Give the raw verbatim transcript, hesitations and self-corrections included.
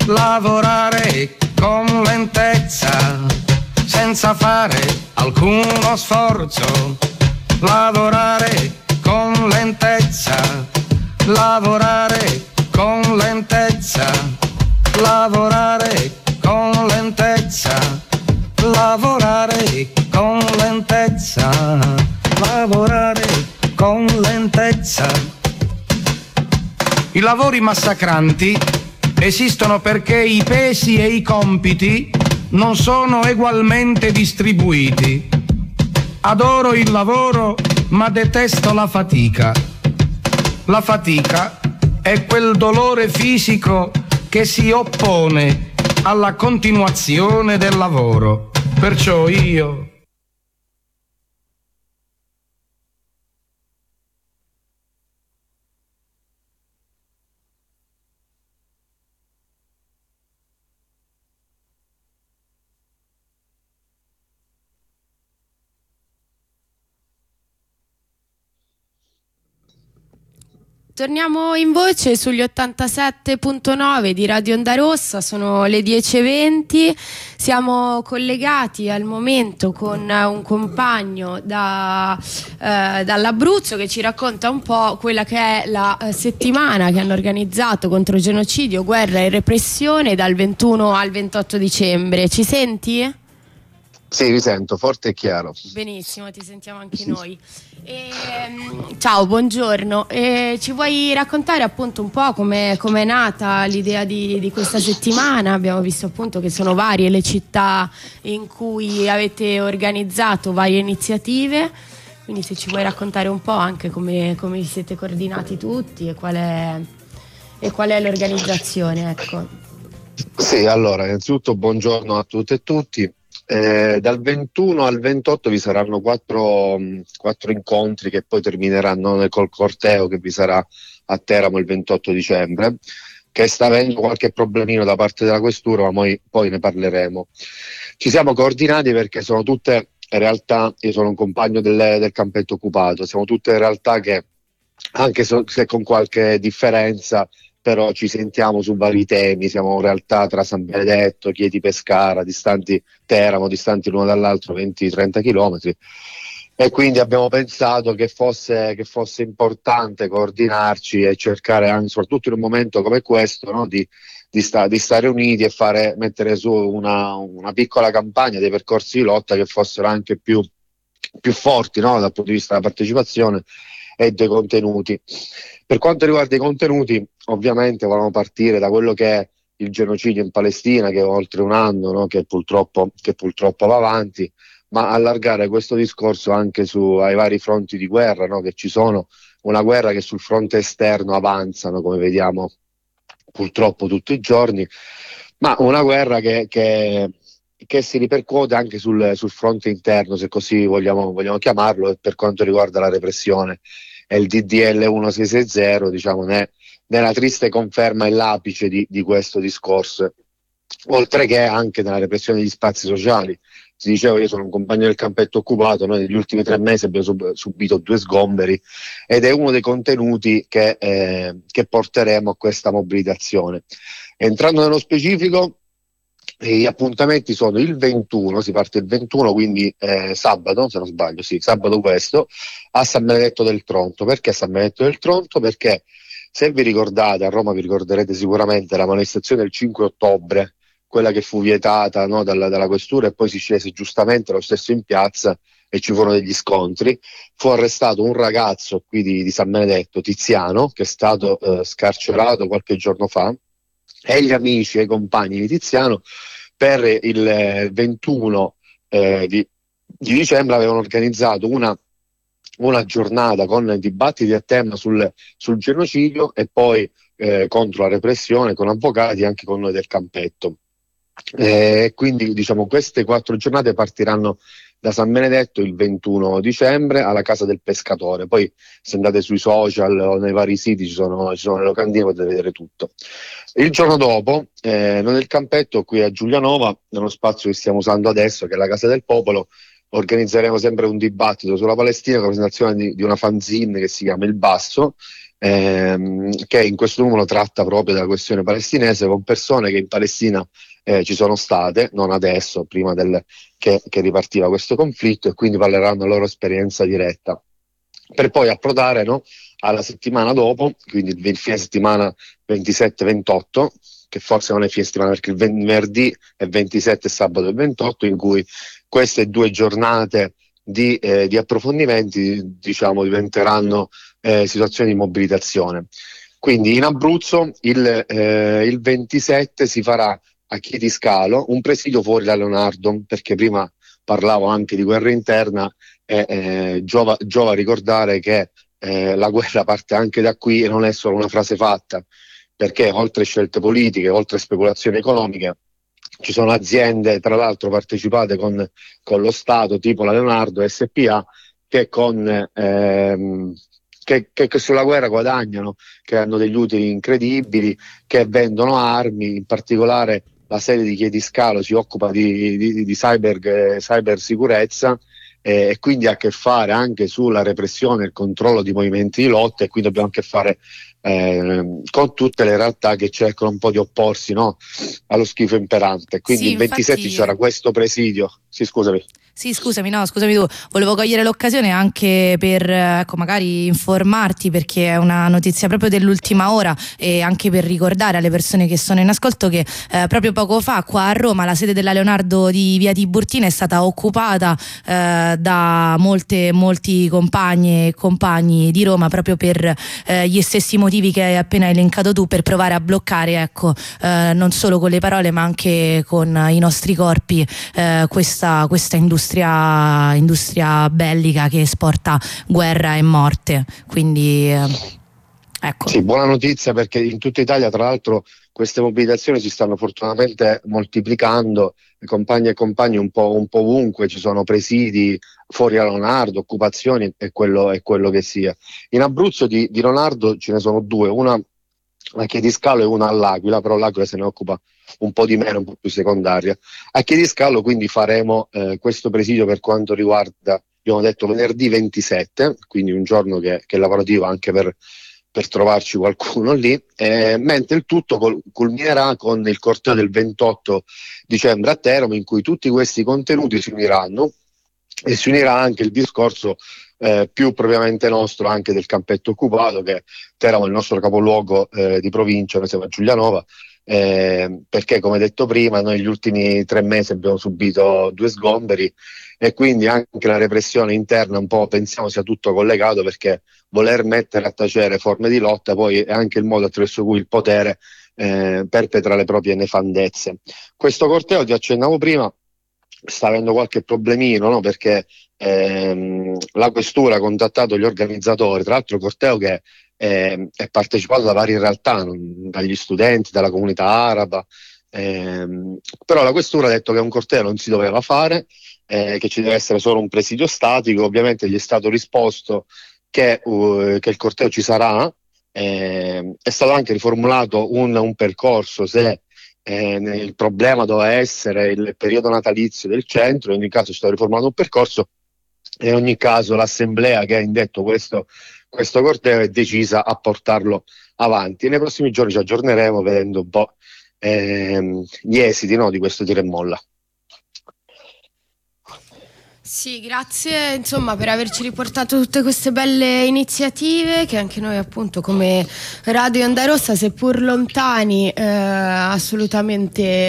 lavorare con lentezza, senza fare alcuno sforzo, lavorare con lentezza, lavorare con lentezza, lavorare con lentezza, lavorare con lentezza, lavorare con lentezza. I lavori massacranti esistono perché i pesi e i compiti non sono egualmente distribuiti. Adoro il lavoro, ma detesto la fatica. La fatica è quel dolore fisico che si oppone alla continuazione del lavoro. Perciò io... Torniamo in voce sugli ottantasette virgola nove di Radio Onda Rossa, sono le dieci e venti, siamo collegati al momento con un compagno da, eh, dall'Abruzzo che ci racconta un po' quella che è la eh, settimana che hanno organizzato contro genocidio, guerra e repressione dal ventuno al ventotto dicembre. Ci senti? Sì, vi sento forte e chiaro. Benissimo, ti sentiamo anche noi. E, ciao, buongiorno. E ci vuoi raccontare appunto un po' come è nata l'idea di, di questa settimana? Abbiamo visto appunto che sono varie le città in cui avete organizzato varie iniziative, quindi se ci vuoi raccontare un po' anche come, come vi siete coordinati tutti e qual è, e qual è l'organizzazione, ecco. Sì, allora, innanzitutto buongiorno a tutte e tutti. Eh, dal ventuno al ventotto vi saranno quattro, quattro incontri che poi termineranno col corteo che vi sarà a Teramo il ventotto dicembre, che sta avendo qualche problemino da parte della questura, ma poi, poi ne parleremo. Ci siamo coordinati perché sono tutte realtà, io sono un compagno del, del campetto occupato, siamo tutte realtà che, anche se con qualche differenza, però ci sentiamo su vari temi, siamo in realtà tra San Benedetto, Chieti Pescara, distanti Teramo, distanti l'uno dall'altro venti trenta chilometri, e quindi abbiamo pensato che fosse, che fosse importante coordinarci e cercare, anche, soprattutto in un momento come questo, no, di, di, sta, di stare uniti e fare, mettere su una, una piccola campagna dei percorsi di lotta che fossero anche più, più forti, no, dal punto di vista della partecipazione e dei contenuti. Per quanto riguarda i contenuti, ovviamente volevamo partire da quello che è il genocidio in Palestina, che è oltre un anno, no, che, purtroppo, che purtroppo va avanti, ma allargare questo discorso anche su, ai vari fronti di guerra, no, che ci sono, una guerra che sul fronte esterno avanzano, come vediamo purtroppo tutti i giorni, ma una guerra che, che, che si ripercuote anche sul, sul fronte interno, se così vogliamo, vogliamo chiamarlo, per quanto riguarda la repressione. E il D D L milleseicentosessanta, diciamo, ne, ne è la triste conferma e l'apice di, di questo discorso, oltre che anche nella repressione degli spazi sociali. Si diceva, io sono un compagno del campetto occupato, noi negli ultimi tre mesi abbiamo sub- subito due sgomberi, ed è uno dei contenuti che, eh, che porteremo a questa mobilitazione. Entrando nello specifico, gli appuntamenti sono il ventuno, si parte il ventuno, quindi eh, sabato, se non sbaglio, sì, sabato questo, a San Benedetto del Tronto. Perché San Benedetto del Tronto? Perché, se vi ricordate, a Roma vi ricorderete sicuramente la manifestazione del cinque ottobre, quella che fu vietata, no, dalla, dalla questura, e poi si scese giustamente lo stesso in piazza e ci furono degli scontri. Fu arrestato un ragazzo qui di, di San Benedetto, Tiziano, che è stato eh, scarcerato qualche giorno fa, e gli amici e i compagni di Tiziano per il ventuno eh, di, di dicembre avevano organizzato una, una giornata con dibattiti a tema sul, sul genocidio e poi eh, contro la repressione, con avvocati e anche con noi del campetto. E eh, quindi diciamo queste quattro giornate partiranno da San Benedetto il ventuno dicembre alla Casa del Pescatore. Poi se andate sui social o nei vari siti ci sono, ci sono le locandine, potete vedere tutto. Il giorno dopo eh, noi del campetto qui a Giulianova, nello spazio che stiamo usando adesso, che è la Casa del Popolo, organizzeremo sempre un dibattito sulla Palestina con la presentazione di, di una fanzine che si chiama Il Basso, ehm, che in questo numero tratta proprio della questione palestinese, con persone che in Palestina eh, ci sono state, non adesso, prima del, che, che ripartiva questo conflitto, e quindi parleranno della loro esperienza diretta, per poi approdare, no, alla settimana dopo, quindi il fine settimana ventisette ventotto, che forse non è fine settimana perché il venerdì è ventisette e sabato è ventotto, in cui queste due giornate di, eh, di approfondimenti, diciamo, diventeranno eh, situazioni di mobilitazione. Quindi in Abruzzo il, eh, il ventisette si farà a Chiediscalo un presidio fuori da Leonardo, perché prima parlavo anche di guerra interna e eh, giova, giova ricordare che eh, la guerra parte anche da qui e non è solo una frase fatta, perché oltre scelte politiche, oltre speculazioni economiche, ci sono aziende, tra l'altro partecipate con, con lo Stato, tipo la Leonardo S P A, che, con, ehm, che, che, che sulla guerra guadagnano, che hanno degli utili incredibili, che vendono armi. In particolare la sede di Chiediscalo si occupa di, di, di cyber, cyber sicurezza, eh, e quindi ha a che fare anche sulla repressione e il controllo di movimenti di lotta, e qui dobbiamo a che fare eh, con tutte le realtà che cercano un po' di opporsi, no, allo schifo imperante. Quindi sì, il ventisette infatti... ci sarà questo presidio. Sì, scusami. Sì, scusami, no, scusami tu, volevo cogliere l'occasione anche per, ecco, magari informarti, perché è una notizia proprio dell'ultima ora, e anche per ricordare alle persone che sono in ascolto che eh, proprio poco fa qua a Roma la sede della Leonardo di via Tiburtina è stata occupata eh, da molte, molti compagni e compagni di Roma, proprio per eh, gli stessi motivi che hai appena elencato tu, per provare a bloccare, ecco, eh, non solo con le parole ma anche con i nostri corpi eh, questa, questa industria industria bellica che esporta guerra e morte. Quindi eh, ecco. Sì, buona notizia, perché in tutta Italia tra l'altro queste mobilitazioni si stanno fortunatamente moltiplicando, compagni e compagni un po', un po' ovunque, ci sono presidi fuori a Leonardo, occupazioni e quello, e quello che sia. In Abruzzo di, di Leonardo ce ne sono due, una a Chiediscalo e una all'Aquila, però l'Aquila se ne occupa un po' di meno, un po' più secondaria. A Chiediscalo quindi faremo eh, questo presidio per quanto riguarda, abbiamo detto, venerdì ventisette, quindi un giorno che, che è lavorativo anche per, per trovarci qualcuno lì, eh, mentre il tutto col, culminerà con il corteo del ventotto dicembre a Teramo, in cui tutti questi contenuti si uniranno, e si unirà anche il discorso eh, più propriamente nostro, anche del campetto occupato, che Teramo è il nostro capoluogo eh, di provincia, noi siamo a Giulianova, eh, perché come detto prima noi negli ultimi tre mesi abbiamo subito due sgomberi, e quindi anche la repressione interna un po' pensiamo sia tutto collegato, perché voler mettere a tacere forme di lotta poi è anche il modo attraverso cui il potere eh, perpetra le proprie nefandezze. Questo corteo, ti accennavo prima, sta avendo qualche problemino, no? Perché ehm, la questura ha contattato gli organizzatori, tra l'altro corteo che eh, è partecipato da varie realtà, non, dagli studenti, dalla comunità araba, ehm, però la questura ha detto che un corteo non si doveva fare, eh, che ci deve essere solo un presidio statico. Ovviamente gli è stato risposto che, uh, che il corteo ci sarà, eh, è stato anche riformulato un, un percorso se Eh, il problema doveva essere il periodo natalizio del centro. In ogni caso è stato riformato un percorso, e in ogni caso l'assemblea che ha indetto questo, questo corteo è decisa a portarlo avanti, e nei prossimi giorni ci aggiorneremo vedendo un po' ehm, gli esiti, no, di questo tira e molla. Sì, grazie insomma per averci riportato tutte queste belle iniziative che anche noi appunto come Radio Onda Rossa, seppur lontani, eh, assolutamente